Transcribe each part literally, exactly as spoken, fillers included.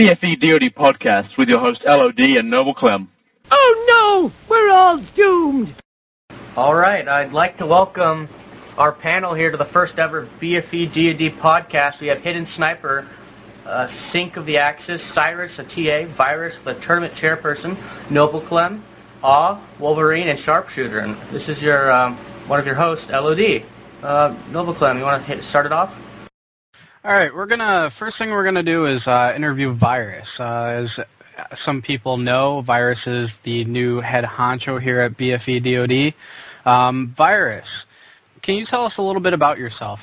B F E D O D podcast with your host L O D and Noble Clem. Oh no, we're all doomed. All right, I'd like to welcome our panel here to the first ever B F E D O D podcast. We have Hidden Sniper, uh, Sync of the Axis, Cyrus, a T A, Virus, the tournament chairperson, Noble Clem, Awe, Wolverine, and Sharpshooter. And this is your um, one of your hosts, L O D. Uh, Noble Clem, you want to hit, start it off? All right, we're gonna first thing we're gonna do is uh, interview Virus. Uh, as some people know, Virus is the new head honcho here at B F E D O D. Um, Virus, can you tell us a little bit about yourself?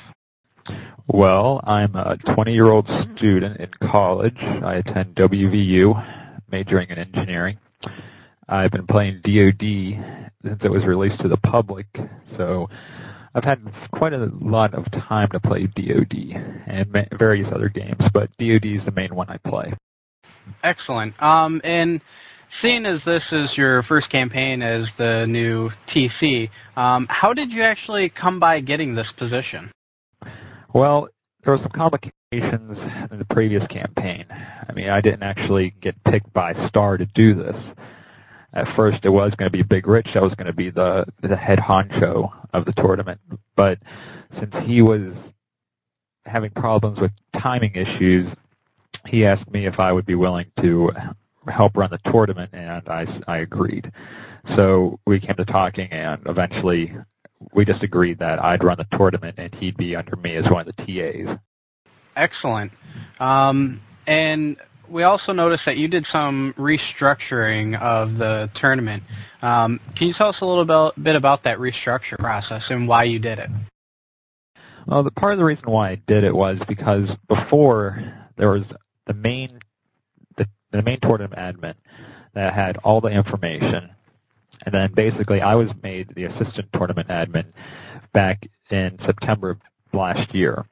Well, I'm a twenty-year-old student in college. I attend W V U, majoring in engineering. I've been playing D O D since it was released to the public, so I've had quite a lot of time to play D O D and various other games, but D O D is the main one I play. Excellent. Um, and seeing as this is your first campaign as the new T C, um, how did you actually come by getting this position? Well, there were some complications in the previous campaign. I mean, I didn't actually get picked by Star to do this. At first, it was going to be Big Rich that was going to be the the head honcho of the tournament. But since he was having problems with timing issues, he asked me if I would be willing to help run the tournament, and I, I agreed. So we came to talking, and eventually we just agreed that I'd run the tournament, and he'd be under me as one of the T As. Excellent. Um, and we also noticed that you did some restructuring of the tournament. Um, can you tell us a little bit, bit about that restructure process and why you did it? Well, the part of the reason why I did it was because before there was the main the, the main tournament admin that had all the information, and then basically I was made the assistant tournament admin back in September of last year,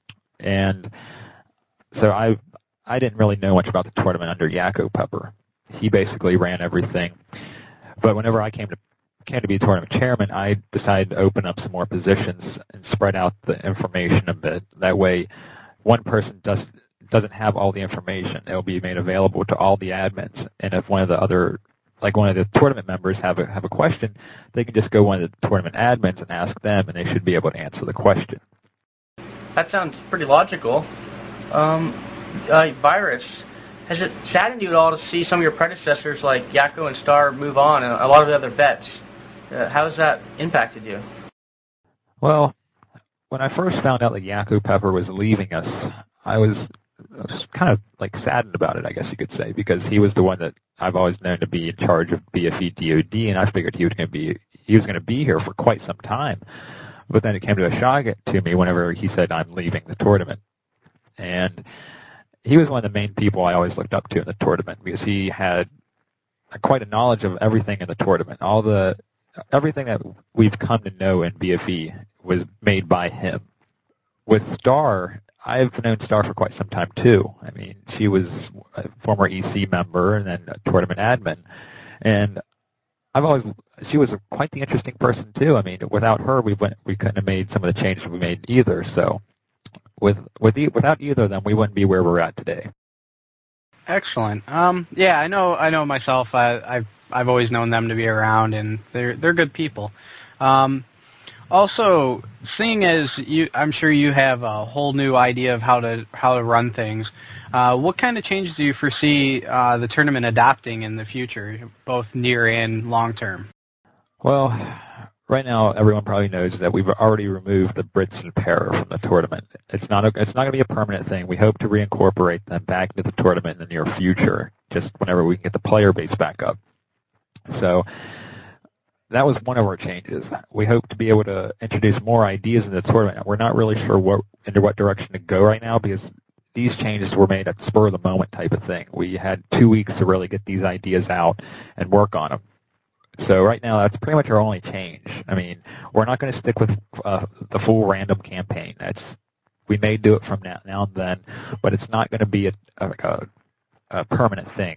and so I. I didn't really know much about the tournament under Yakko Pepper. He basically ran everything. But whenever I came to came to be tournament chairman, I decided to open up some more positions and spread out the information a bit. That way, one person does, doesn't have all the information. It will be made available to all the admins. And if one of the other, like one of the tournament members have a, have a question, they can just go one of the tournament admins and ask them, and they should be able to answer the question. That sounds pretty logical. Um... Uh, Virus, has it saddened you at all to see some of your predecessors like Yakko and Star move on and a lot of the other vets? Uh, how has that impacted you? Well, when I first found out that Yakko Pepper was leaving us, I was, I was kind of like saddened about it, I guess you could say, because he was the one that I've always known to be in charge of B F E D O D, and I figured he was going to be he was going to be here for quite some time. But then it came to a shock to me whenever he said I'm leaving the tournament, and he was one of the main people I always looked up to in the tournament because he had quite a knowledge of everything in the tournament. All the everything that we've come to know in B F E was made by him. With Star, I've known Star for quite some time too. I mean, she was a former E C member and then a tournament admin, and I've always she was a, quite the interesting person too. I mean, without her, we went we couldn't have made some of the changes we made either. So. With with e- without either of them, we wouldn't be where we're at today. Excellent. Um, yeah, I know. I know myself. I, I've I've always known them to be around, and they're they're good people. Um, also, seeing as you, I'm sure you have a whole new idea of how to how to run things. Uh, what kind of changes do you foresee uh, the tournament adopting in the future, both near and long term? Well, right now, everyone probably knows that we've already removed the Brits and Para from the tournament. It's not a, it's not going to be a permanent thing. We hope to reincorporate them back into the tournament in the near future, just whenever we can get the player base back up. So that was one of our changes. We hope to be able to introduce more ideas in the tournament. We're not really sure what into what direction to go right now because these changes were made at the spur of the moment type of thing. We had two weeks to really get these ideas out and work on them. So right now, that's pretty much our only change. I mean, we're not going to stick with uh, the full random campaign. That's we may do it from now, now and then, but it's not going to be a, a, a permanent thing.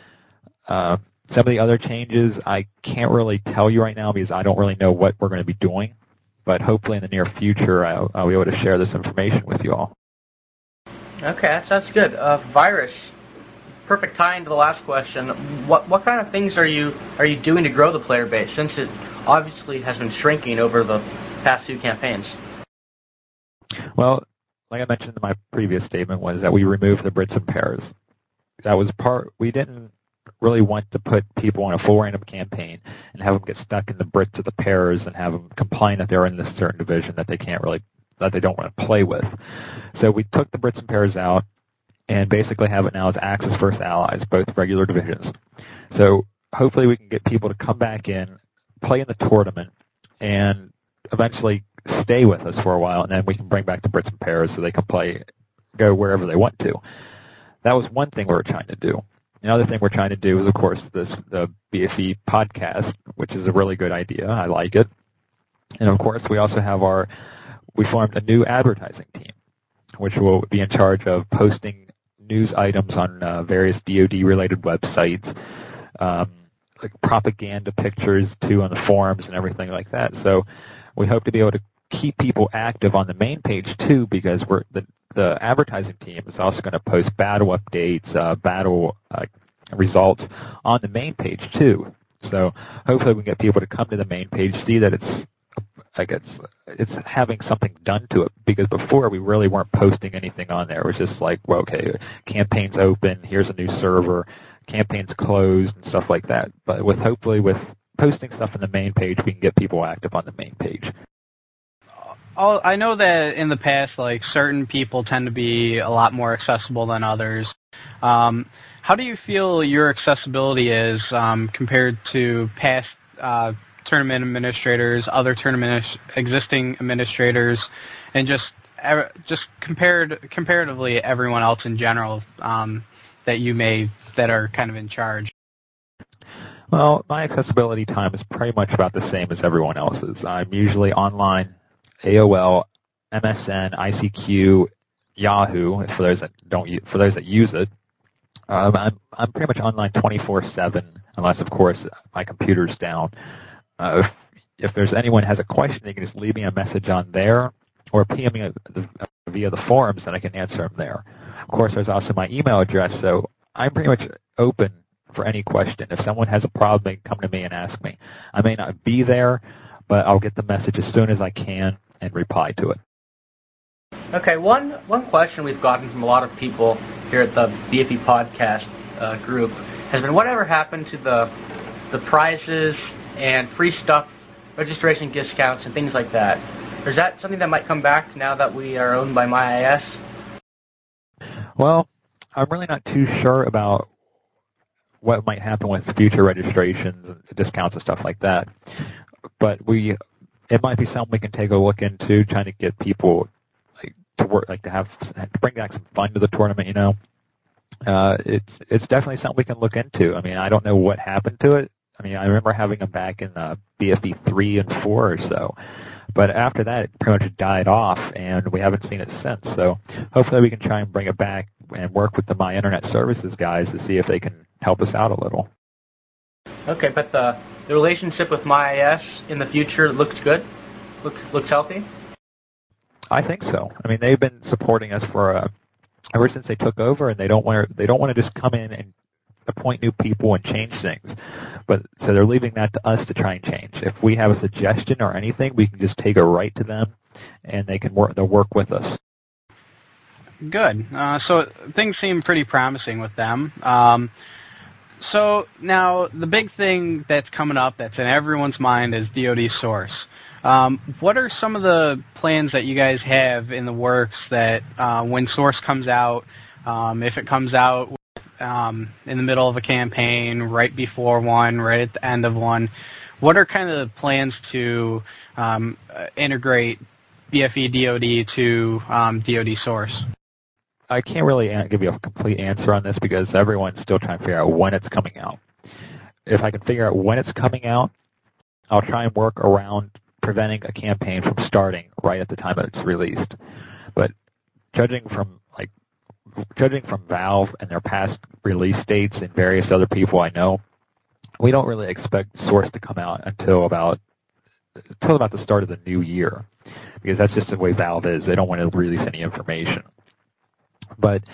Uh, some of the other changes I can't really tell you right now because I don't really know what we're going to be doing. But hopefully in the near future, I'll, I'll be able to share this information with you all. Okay, that sounds good. Uh, Virus, perfect tie into the last question. What what kind of things are you are you doing to grow the player base, since it obviously has been shrinking over the past few campaigns? Well, like I mentioned in my previous statement, was that we removed the Brits and pairs. That was part. We didn't really want to put people on a full random campaign and have them get stuck in the Brits or the pairs and have them complain that they're in this certain division that they can't really, that they don't want to play with. So we took the Brits and pairs out and basically have it now as Axis versus Allies, both regular divisions. So hopefully we can get people to come back in, play in the tournament, and eventually stay with us for a while, and then we can bring back the Brits and pairs so they can play, go wherever they want to. That was one thing we were trying to do. Another thing we're trying to do is, of course, this the B F E podcast, which is a really good idea. I like it. And, of course, we also have our, we formed a new advertising team, which will be in charge of posting news items on uh, various D O D-related websites, um, like propaganda pictures, too, on the forums and everything like that. So we hope to be able to keep people active on the main page, too, because we're the The advertising team is also going to post battle updates, uh, battle uh, results on the main page too. So hopefully we can get people to come to the main page, see that it's like it's it's having something done to it. Because before we really weren't posting anything on there. It was just like, well, okay, campaign's open, here's a new server, campaign's closed, and stuff like that. But with hopefully with posting stuff on the main page, we can get people active on the main page. I know that in the past, like, certain people tend to be a lot more accessible than others. Um, how do you feel your accessibility is um, compared to past uh, tournament administrators, other tournament existing administrators, and just just compared comparatively everyone else in general um, that you may that are kind of in charge? Well, my accessibility time is pretty much about the same as everyone else's. I'm usually online. A O L, M S N, I C Q, Yahoo. For those that don't, for those that use it, um, I'm I'm pretty much online twenty-four seven, unless of course my computer's down. Uh, if, if there's anyone has a question, they can just leave me a message on there, or P M me via the forums, and I can answer them there. Of course, there's also my email address, so I'm pretty much open for any question. If someone has a problem, they can come to me and ask me. I may not be there, but I'll get the message as soon as I can and reply to it. Okay, one one question we've gotten from a lot of people here at the B F E podcast uh, group has been, whatever happened to the the prizes and free stuff, registration discounts, and things like that? Is that something that might come back now that we are owned by My I S? Well, I'm really not too sure about what might happen with future registrations and discounts and stuff like that. But we, it might be something we can take a look into, trying to get people like to work, like to have to bring back some fun to the tournament. You know, uh, it's it's definitely something we can look into. I mean, I don't know what happened to it. I mean, I remember having them back in uh, B F E three and four or so, but after that, it pretty much died off, and we haven't seen it since. So hopefully, we can try and bring it back and work with the My Internet Services guys to see if they can help us out a little. Okay, but the the relationship with My I S in the future looks good? Looks looks healthy? I think so. I mean, they've been supporting us for uh, ever since they took over, and they don't want to, they don't want to just come in and appoint new people and change things. But so they're leaving that to us to try and change. If we have a suggestion or anything, we can just take it right to them, and they can work. They'll work with us. Good. Uh, so things seem pretty promising with them. Um, So now the big thing that's coming up that's in everyone's mind is D O D Source. Um, what are some of the plans that you guys have in the works that uh, when Source comes out, um, if it comes out um, in the middle of a campaign, right before one, right at the end of one, what are kind of the plans to um, integrate B F E D O D to um, D O D Source? I can't really give you a complete answer on this because everyone's still trying to figure out when it's coming out. If I can figure out when it's coming out, I'll try and work around preventing a campaign from starting right at the time that it's released. But judging from like judging from Valve and their past release dates and various other people I know, we don't really expect Source to come out until about until about the start of the new year, because that's just the way Valve is. They don't want to release any information. But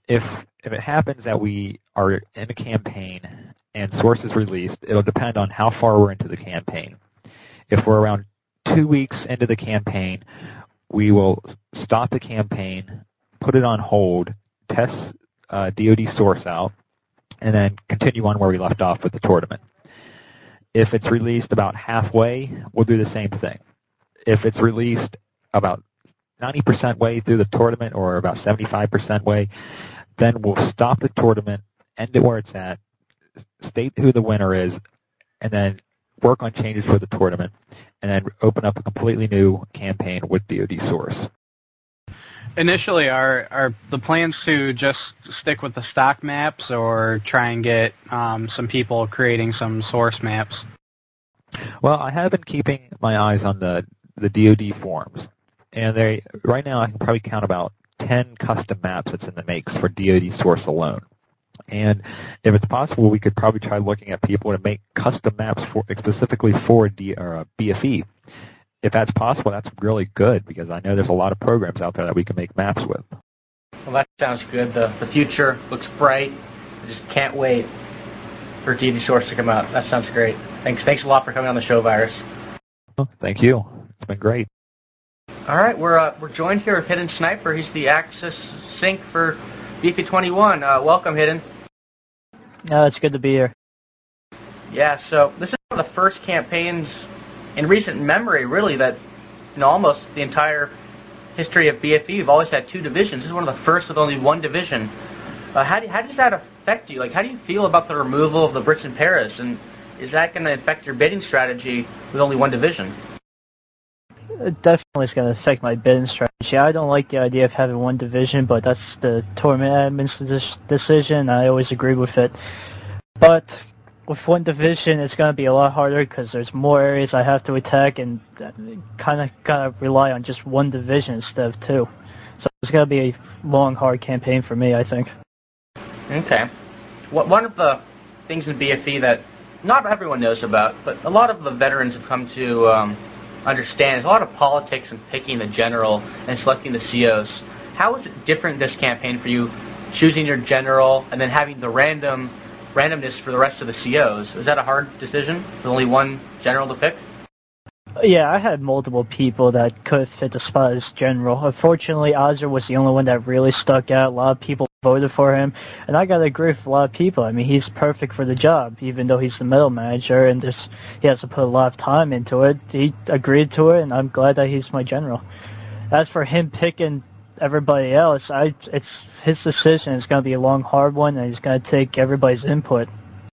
if if it happens that we are in a campaign and source is released, it'll depend on how far we're into the campaign. If we're around two weeks into the campaign, we will stop the campaign, put it on hold, test uh, D O D source out, and then continue on where we left off with the tournament. If it's released about halfway, we'll do the same thing. If it's released about ninety percent way through the tournament or about seventy-five percent way, then we'll stop the tournament, end it where it's at, state who the winner is, and then work on changes for the tournament, and then open up a completely new campaign with D O D source. Initially, are are the plans to just stick with the stock maps or try and get um, some people creating some source maps? Well, I have been keeping my eyes on the, the D O D forums, and they right now I can probably count about ten custom maps that's in the makes for D O D source alone. And if it's possible, we could probably try looking at people to make custom maps for specifically for D, or, uh, B F E. If that's possible, that's really good, because I know there's a lot of programs out there that we can make maps with. Well, that sounds good. The, the future looks bright. I just can't wait for D O D Source to come out. That sounds great. Thanks Thanks a lot for coming on the show, Virus. Oh, thank you. It's been great. All right, we're uh, we're joined here with Hidden Sniper. He's the Axis sync for B F E twenty-one. Uh, welcome, Hidden. Uh, it's good to be here. Yeah, so this is one of the first campaigns in recent memory, really, that, you know, almost the entire history of B F E, you've always had two divisions. This is one of the first with only one division. Uh, how, do, how does that affect you? Like, how do you feel about the removal of the Brits in Paris? And is that going to affect your bidding strategy with only one division? It definitely is going to affect my bidding strategy. I don't like the idea of having one division, but that's the tournament admin's decision. I always agree with it. But with one division, it's going to be a lot harder because there's more areas I have to attack, and kind of got to rely on just one division instead of two. So it's going to be a long, hard campaign for me, I think. Okay. Well, one of the things in B F E that not everyone knows about, but a lot of the veterans have come to um, understand, is a lot of politics in picking the general and selecting the C Os. How is it different this campaign for you, choosing your general and then having the random randomness for the rest of the C Os? Is that a hard decision with only one general to pick? Yeah, I had multiple people that could fit the spot as general. Unfortunately, Ozzer was the only one that really stuck out. A lot of people voted for him, and I got to agree with a lot of people. I mean, he's perfect for the job, even though he's the middle manager, and this, he has to put a lot of time into it. He agreed to it, and I'm glad that he's my general. As for him picking everybody else, I it's his decision. It's going to be a long, hard one, and he's going to take everybody's input.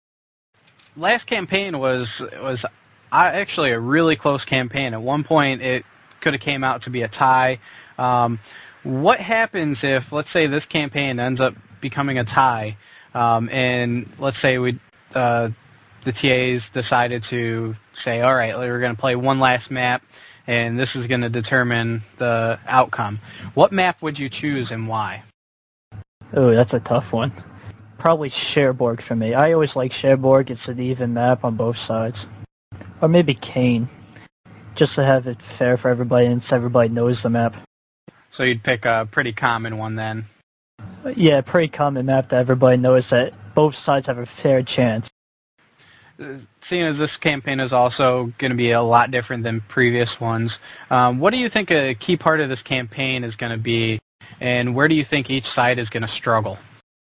Last campaign was was actually a really close campaign. At one point, it could have came out to be a tie. Um, what happens if, let's say, this campaign ends up becoming a tie, um, and let's say we uh, the T As decided to say, all right, we're going to play one last map, and this is going to determine the outcome. What map would you choose and why? Oh, that's a tough one. Probably Cherbourg for me. I always like Cherbourg. It's an even map on both sides. Or maybe Kane, just to have it fair for everybody and so everybody knows the map. So you'd pick a pretty common one then? Yeah, pretty common map that everybody knows that both sides have a fair chance. Seeing as this campaign is also going to be a lot different than previous ones, um, what do you think a key part of this campaign is going to be, and where do you think each side is going to struggle?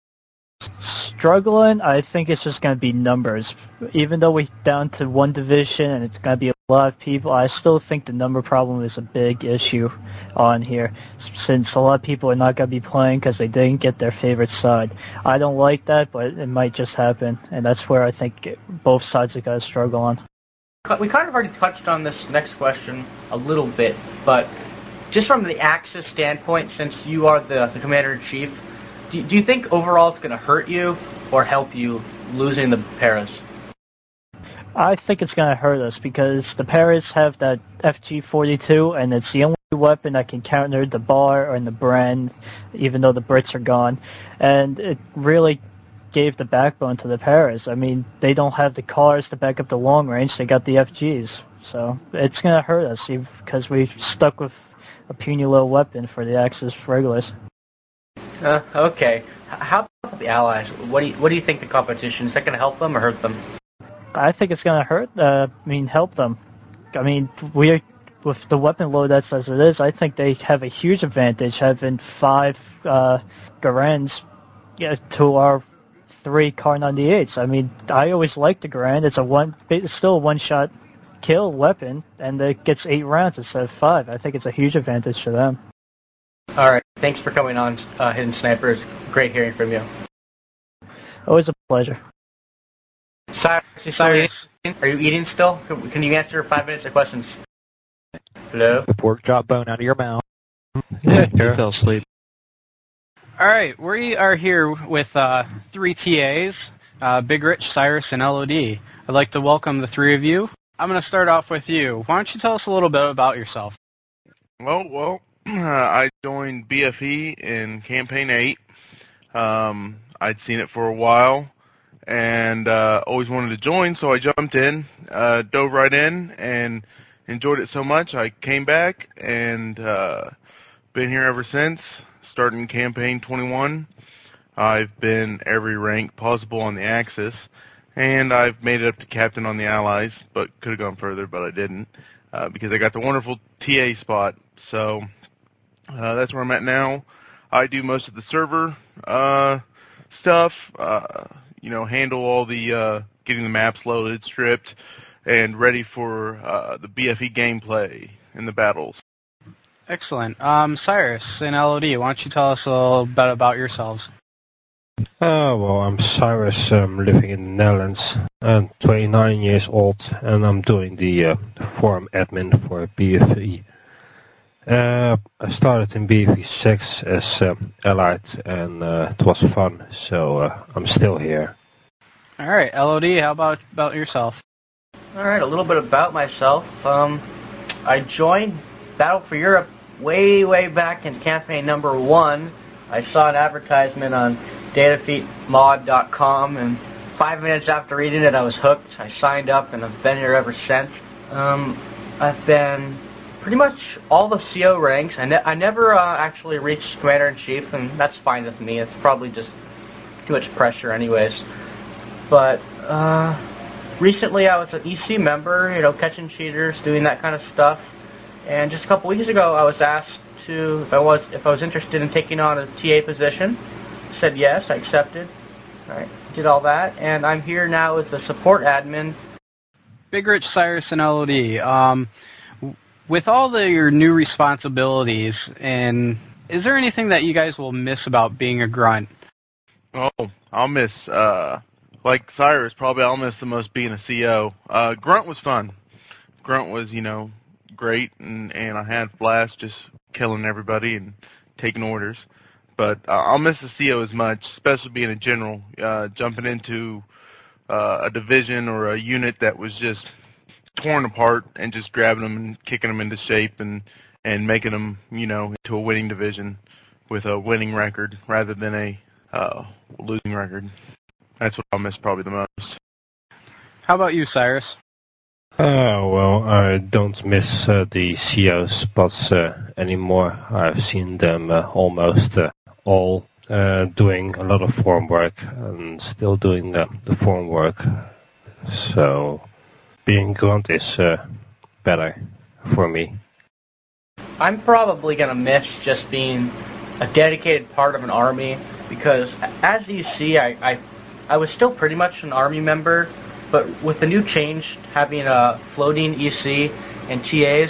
Struggling, I think it's just going to be numbers. Even though we're down to one division and it's going to be a lot of people, I still think the number problem is a big issue on here, since a lot of people are not going to be playing because they didn't get their favorite side. I don't like that, but it might just happen, and that's where I think both sides are going to struggle on. We kind of already touched on this next question a little bit, but just from the Axis standpoint, since you are the, the Commander-in-Chief, Do, do you think overall it's going to hurt you or help you losing the Paris? I think it's going to hurt us because the Paris have that F G forty-two, and it's the only weapon that can counter the Bar and the Bren, even though the Brits are gone. And it really gave the backbone to the Paris. I mean, they don't have the cars to back up the long range. They got the F Gs. So it's going to hurt us because we've stuck with a puny little weapon for the Axis regulars. Uh, okay. how about the Allies? What do you, what do you think the competition, is that going to help them or hurt them? I think it's going to hurt, uh, I mean, help them. I mean, we're, with the weapon loadouts as it is, I think they have a huge advantage having five uh, Garands yeah, to our three Kar ninety-eights. I mean, I always liked the Garand. It's a one, it's still a one-shot kill weapon, and it gets eight rounds instead of five. I think it's a huge advantage for them. All right. Thanks for coming on, uh, Hidden Sniper. It's great hearing from you. Always a pleasure. Cyrus, you still Cyrus. eating? Are you eating still? Can, can you answer five minutes of questions? Hello? The pork chop bone out of your mouth. Yeah, he fell asleep. All right, we are here with uh, three T As, uh, Big Rich, Cyrus, and L O D. I'd like to welcome the three of you. I'm going to start off with you. Why don't you tell us a little bit about yourself? Well, well, uh, I joined B F E in Campaign eight. Um, I'd seen it for a while and uh, always wanted to join, so I jumped in, uh, dove right in, and enjoyed it so much I came back and uh, been here ever since, starting Campaign twenty-one. I've been every rank possible on the Axis, and I've made it up to Captain on the Allies, but could have gone further, but I didn't, uh, because I got the wonderful T A spot. So uh, that's where I'm at now. I do most of the server uh, stuff, uh, you know, handle all the uh, getting the maps loaded, stripped, and ready for uh, the B F E gameplay in the battles. Excellent. Um, Cyrus and L O D, why don't you tell us a little bit about yourselves? Uh, well, I'm Cyrus. I'm living in the Netherlands. I'm twenty-nine years old, and I'm doing the uh, forum admin for B F E. Uh, I started in B F E six as uh, Allied, and uh, it was fun, so uh, I'm still here. All right, L O D, how about, about yourself? All right, a little bit about myself. Um, I joined Battle for Europe way, way back in campaign number one. I saw an advertisement on datafeat mod dot com, and five minutes after reading it, I was hooked. I signed up, and I've been here ever since. Um, I've been pretty much all the C O ranks. I, ne- I never uh, actually reached Commander-in-Chief, and that's fine with me. It's probably just too much pressure anyways. But uh, recently I was an E C member, you know, catching cheaters, doing that kind of stuff. And just a couple weeks ago, I was asked to if I was if I was interested in taking on a T A position. I said yes, I accepted. All right, did all that, and I'm here now as the support admin. Big Rich, Cyrus, and L O D. Um, with all the, your new responsibilities, and is there anything that you guys will miss about being a grunt? Oh, I'll miss, uh, like Cyrus, probably I'll miss the most being a C O. Uh, Grunt was fun. Grunt was, you know, great, and, and I had blast just killing everybody and taking orders. But uh, I'll miss the C O as much, especially being a general, uh, jumping into uh, a division or a unit that was just torn apart and just grabbing them and kicking them into shape and, and making them, you know, into a winning division with a winning record rather than a uh, losing record. That's what I'll miss probably the most. How about you, Cyrus? Uh, well, I don't miss uh, the C O spots uh, anymore. I've seen them uh, almost uh, all uh, doing a lot of form work and still doing the, the form work. So being grunt is uh, better for me. I'm probably going to miss just being a dedicated part of an army because, as you see, I, I, I was still pretty much an army member, but with the new change, having a floating E C and T As,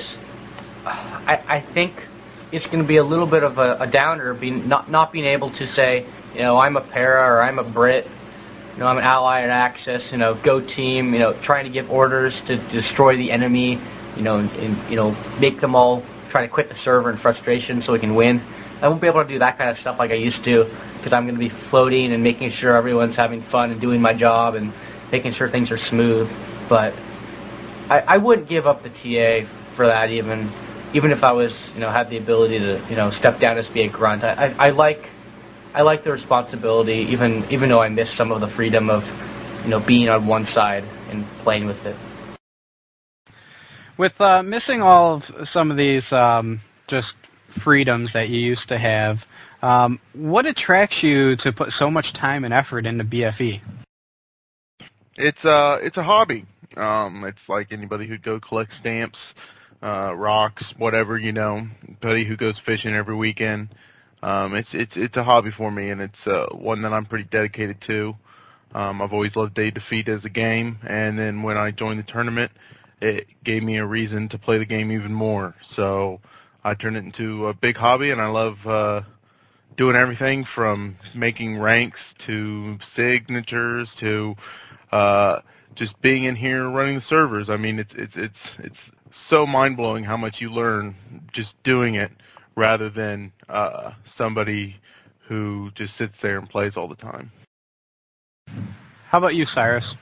I, I think it's going to be a little bit of a, a downer, being not not being able to say, you know, I'm a para or I'm a Brit, you know, I'm an ally at Axis, you know, go team, you know, trying to give orders to destroy the enemy, you know, and, and you know, make them all try to quit the server in frustration so we can win. I won't be able to do that kind of stuff like I used to because I'm going to be floating and making sure everyone's having fun and doing my job and making sure things are smooth. But I, I wouldn't give up the T A for that even, even if I was, you know, had the ability to, you know, step down as be a grunt. I, I, I like, I like the responsibility, even even though I miss some of the freedom of, you know, being on one side and playing with it. With uh, missing all of some of these um, just freedoms that you used to have. Um, what attracts you to put so much time and effort into B F E? It's uh it's a hobby. Um, it's like anybody who go collect stamps, uh, rocks, whatever, you know, anybody who goes fishing every weekend. Um, it's it's it's a hobby for me, and it's uh, one that I'm pretty dedicated to. Um, I've always loved Day of Defeat as a game, and then when I joined the tournament, it gave me a reason to play the game even more. So I turned it into a big hobby, and I love uh, doing everything from making ranks to signatures to uh, just being in here running the servers. I mean, it's it's it's it's so mind blowing how much you learn just doing it, rather than uh, somebody who just sits there and plays all the time. How about you, Cyrus?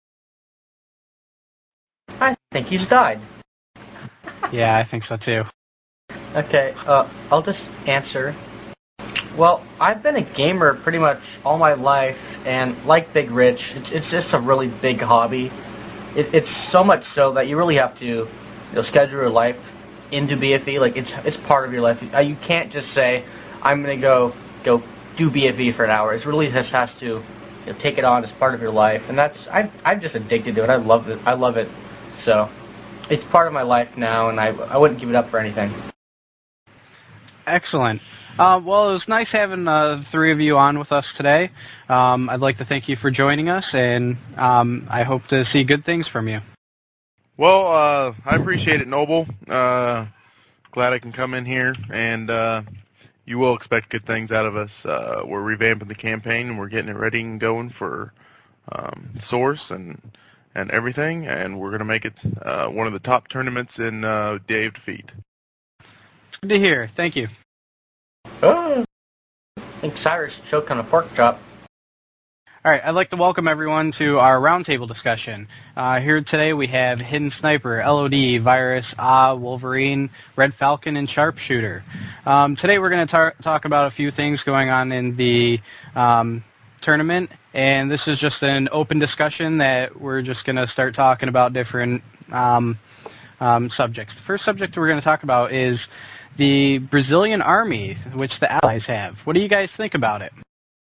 I think he's died. Yeah, I think so too. Okay, uh, I'll just answer. Well, I've been a gamer pretty much all my life, and like Big Rich, it's, it's just a really big hobby. It, it's so much so that you really have to, you know, schedule your life into B F E. Like it's it's part of your life. Uh, you can't just say, I'm gonna go go do B F E for an hour. It really just has to, you know, take it on as part of your life, and that's I'm I'm just addicted to it. I love it. I love it. So it's part of my life now, and I I wouldn't give it up for anything. Excellent. Uh, well, it was nice having uh, the three of you on with us today. Um, I'd like to thank you for joining us, and um, I hope to see good things from you. Well, uh, I appreciate it, Noble. Uh, glad I can come in here, and uh, you will expect good things out of us. Uh, we're revamping the campaign, and we're getting it ready and going for um, Source and and everything, and we're going to make it uh, one of the top tournaments in uh, Day of Defeat. Good to hear. Thank you. Oh, I think Cyrus choked on a pork chop. All right, I'd like to welcome everyone to our roundtable discussion. Uh, here today we have Hidden Sniper, L O D, Virus, Ah, Wolverine, Red Falcon, and Sharpshooter. Um, today we're going to tar- talk about a few things going on in the um, tournament, and this is just an open discussion that we're just going to start talking about different um, um, subjects. The first subject we're going to talk about is the Brazilian army, which the Allies have. What do you guys think about it?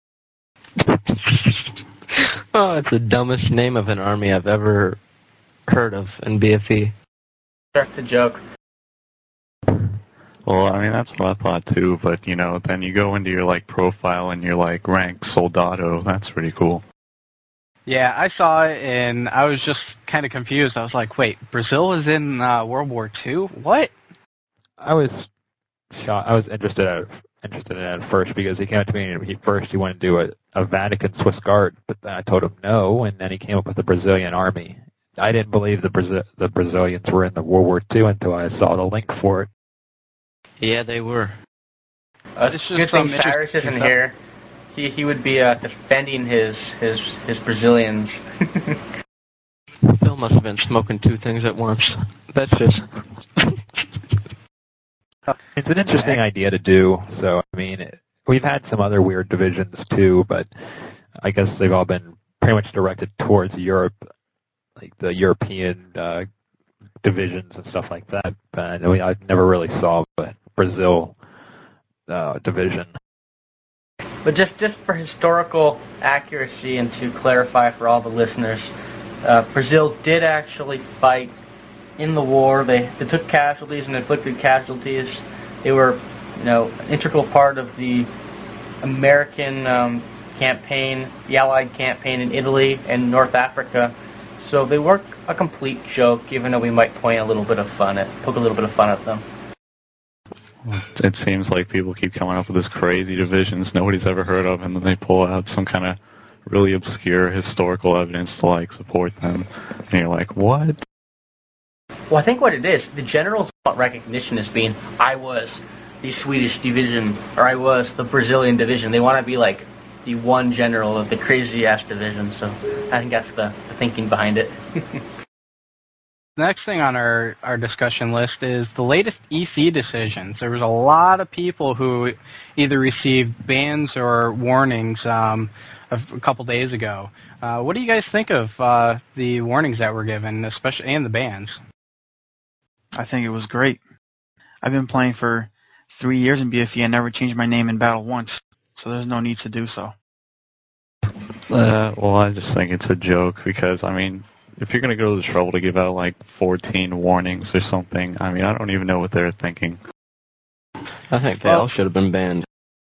Oh, it's the dumbest name of an army I've ever heard of in B F E. That's a joke. Well, I mean, that's what I thought too, but, you know, then you go into your, like, profile and you're, like, rank Soldado. That's pretty cool. Yeah, I saw it, and I was just kind of confused. I was like, wait, Brazil was in uh, World War Two? What? I was shocked. I was interested at interested in it at first because he came up to me and he first he wanted to do a, a Vatican Swiss Guard, but then I told him no, and then he came up with the Brazilian army. I didn't believe the Brazil the Brazilians were in the World War Two until I saw the link for it. Yeah, they were. Uh, it's good thing Cyrus isn't stuff. here. He he would be uh, defending his his his Brazilians. Phil must have been smoking two things at once. That's just. It's an interesting idea to do. So, I mean, it, we've had some other weird divisions too, but I guess they've all been pretty much directed towards Europe, like the European uh, divisions and stuff like that. But I, mean, I never really saw a Brazil uh, division. But just, just for historical accuracy and to clarify for all the listeners, uh, Brazil did actually fight in the war. They, they took casualties and inflicted casualties. They were, you know, an integral part of the American um, campaign, the Allied campaign in Italy and North Africa. So they weren't a complete joke, even though we might point a little bit of fun at, poke a little bit of fun at them. It seems like people keep coming up with this crazy divisions nobody's ever heard of, and then they pull out some kind of really obscure historical evidence to, like, support them. And you're like, what? Well, I think what it is, the generals want recognition as being, I was the Swedish division, or I was the Brazilian division. They want to be like the one general of the crazy-ass division, so I think that's the, the thinking behind it. The next thing on our, our discussion list is the latest E C decisions. There was a lot of people who either received bans or warnings um, a, a couple days ago. Uh, what do you guys think of uh, the warnings that were given, especially and the bans? I think it was great. I've been playing for three years in B F E, I never changed my name in battle once, so there's no need to do so. Uh, well, I just think it's a joke because, I mean, if you're going to go to the trouble to give out, like, fourteen warnings or something, I mean, I don't even know what they're thinking. I think they well, all should have been banned.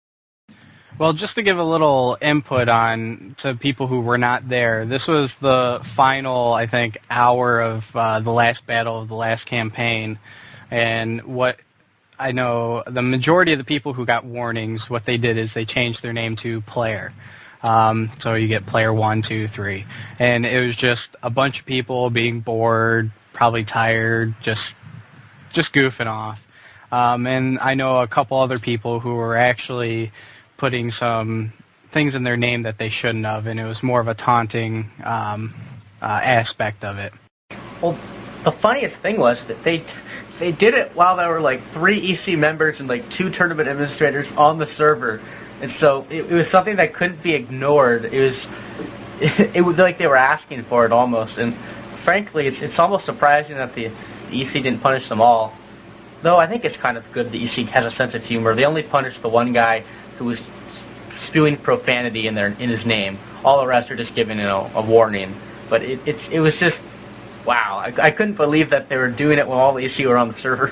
Well, just to give a little input on to people who were not there, this was the final, I think, hour of uh, the last battle of the last campaign, and what I know, the majority of the people who got warnings, what they did is they changed their name to player. Um, so you get player one, two, three. And it was just a bunch of people being bored, probably tired, just just goofing off. Um, and I know a couple other people who were actually putting some things in their name that they shouldn't have, and it was more of a taunting um, uh, aspect of it. Well, the funniest thing was that they they did it while there were like three E C members and like two tournament administrators on the server, and so it, it was something that couldn't be ignored. It was it, it was like they were asking for it almost, and frankly, it's it's almost surprising that the, the E C didn't punish them all. Though I think it's kind of good the E C has a sense of humor. They only punished the one guy who was spewing profanity in their in his name. All the rest are just giving, you know, a warning. But it it's it was just. Wow, I, I couldn't believe that they were doing it when all the E C were on the server.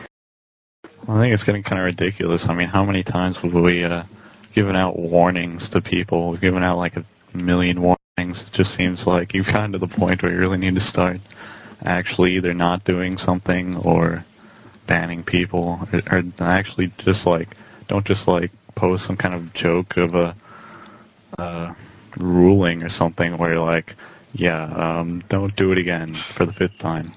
Well, I think it's getting kind of ridiculous. I mean, how many times have we uh, given out warnings to people? We've given out like a million warnings. It just seems like you've gotten to the point where you really need to start actually either not doing something or banning people, or, or actually just like, don't just like post some kind of joke of a uh, ruling or something where you're like, yeah, um, don't do it again for the fifth time.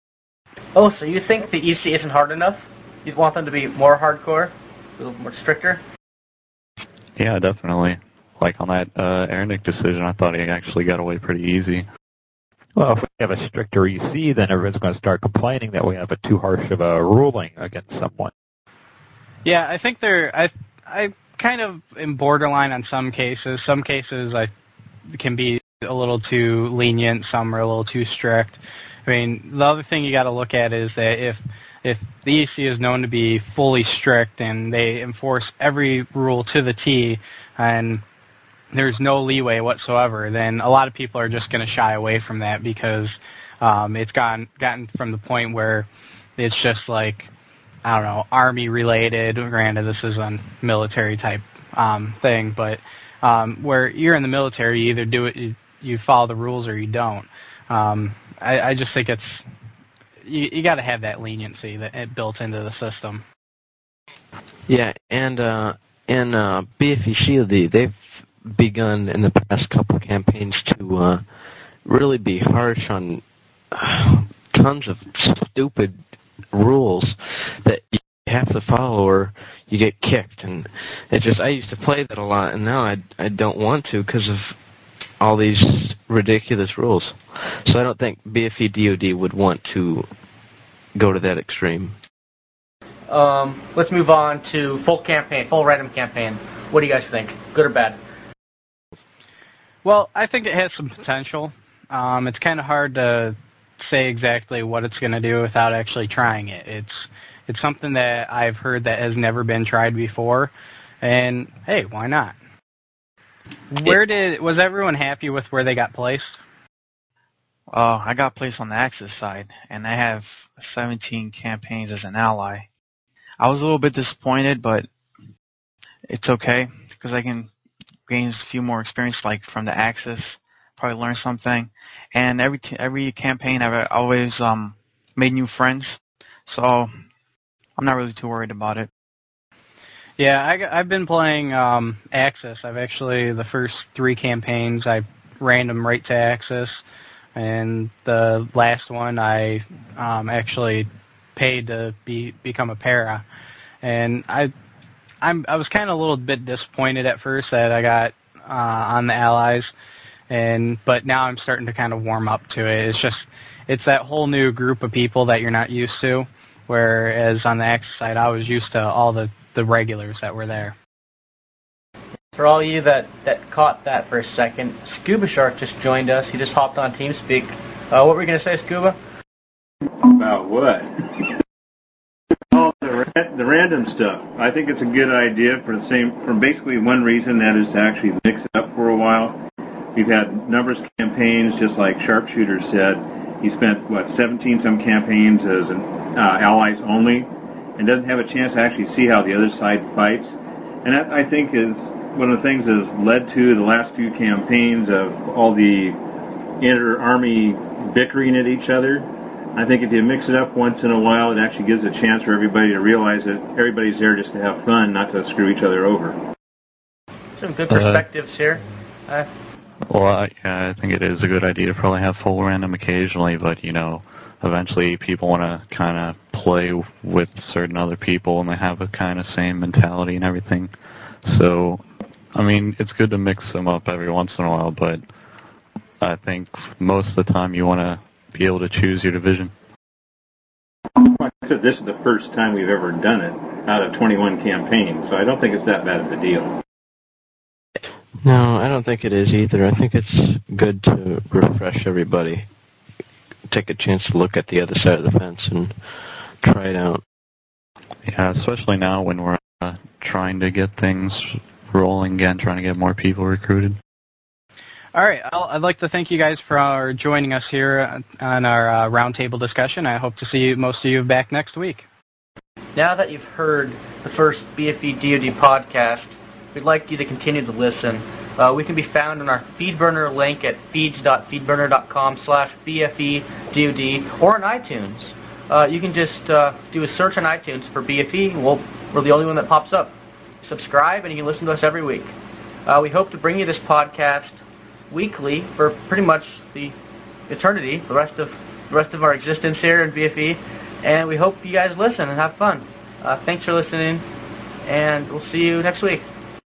Oh, so you think the E C isn't hard enough? You want them to be more hardcore? A little more stricter? Yeah, definitely. Like on that uh, Ernick decision, I thought he actually got away pretty easy. Well, if we have a stricter E C, then everyone's going to start complaining that we have a too harsh of a ruling against someone. Yeah, I think they're... I, I kind of am borderline on some cases. Some cases I can be a little too lenient, some are a little too strict. I mean, the other thing you got to look at is that if if the E C is known to be fully strict and they enforce every rule to the T and there's no leeway whatsoever, then a lot of people are just going to shy away from that because um, it's gotten gotten from the point where it's just like, I don't know, Army related. Granted, this is a military type um, thing, but um, where you're in the military, you either do it. You, you follow the rules or you don't. Um, I, I just think it's you, you got to have that leniency that it built into the system. Yeah, and uh, in uh, B F E Shield, they've begun in the past couple campaigns to uh, really be harsh on uh, tons of stupid rules that you have to follow or you get kicked. And it just I used to play that a lot, and now I I don't want to because of all these ridiculous rules. So I don't think B F E D O D would want to go to that extreme. Um, let's move on to full campaign, full random campaign. What do you guys think? Good or bad? Well, I think it has some potential. Um, it's kind of hard to say exactly what it's going to do without actually trying it. It's it's something that I've heard that has never been tried before, and hey, why not? Where did was everyone happy with where they got placed? Uh, I got placed on the Axis side, and I have seventeen campaigns as an ally. I was a little bit disappointed, but it's okay because I can gain a few more experience, like from the Axis, probably learn something. And every every campaign, I've always um, made new friends, so I'm not really too worried about it. Yeah, I, I've been playing um, Axis. I've actually, the first three campaigns, I ran them right to Axis, and the last one I um, actually paid to be become a para. And I I'm, I was kind of a little bit disappointed at first that I got uh, on the Allies, and but now I'm starting to kind of warm up to it. It's just, it's that whole new group of people that you're not used to, whereas on the Axis side, I was used to all the the regulars that were there. For all you that, that caught that for a second, Scuba Shark just joined us. He just hopped on TeamSpeak. Uh, what were you going to say, Scuba? About what? Oh, the The random stuff, I think it's a good idea for the same, for basically one reason, that is to actually mix it up for a while. We've had numbers campaigns, just like Sharpshooter said. He spent, what, seventeen some campaigns as an, uh, allies only, and doesn't have a chance to actually see how the other side fights. And that, I think, is one of the things that has led to the last few campaigns of all the inter-army bickering at each other. I think if you mix it up once in a while, it actually gives a chance for everybody to realize that everybody's there just to have fun, not to screw each other over. Some good perspectives uh, here. Uh, well, I, yeah, I think it is a good idea to probably have full random occasionally, but, you know, eventually people want to kind of play with certain other people, and they have a kind of same mentality and everything. So, I mean, it's good to mix them up every once in a while, but I think most of the time you want to be able to choose your division. Well, I said this is the first time we've ever done it out of twenty-one campaigns, so I don't think it's that bad of a deal. No, I don't think it is either. I think it's good to refresh everybody, take a chance to look at the other side of the fence and try it out. Yeah, especially now when we're uh, trying to get things rolling again, trying to get more people recruited. All right, I'll, I'd like to thank you guys for joining us here on our uh, roundtable discussion. I hope to see you, most of you back next week. Now that you've heard the first B F E D O D podcast, we'd like you to continue to listen. Uh, we can be found on our FeedBurner link at feeds.feedburner.com slash BFEDOD or on iTunes. Uh, you can just uh, do a search on iTunes for B F E, and we'll, we're the only one that pops up. Subscribe, and you can listen to us every week. Uh, we hope to bring you this podcast weekly for pretty much the eternity, the rest of the rest of our existence here in B F E, and we hope you guys listen and have fun. Uh, thanks for listening, and we'll see you next week.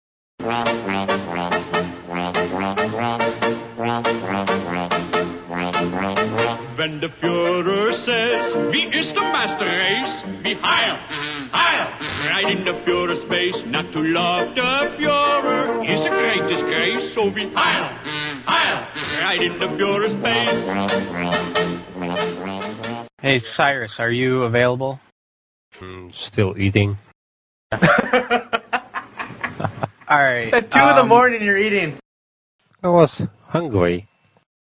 When the Führer says, wie ist der Master Race? Wie Heil, Heil! Right in the Führer's space, not to love the Führer is a great disgrace. So wie Heil, Heil! Right in the Führer's space. Hey, Cyrus, are you available? Mm, still eating. All right. At two um, in the morning, you're eating. I was hungry.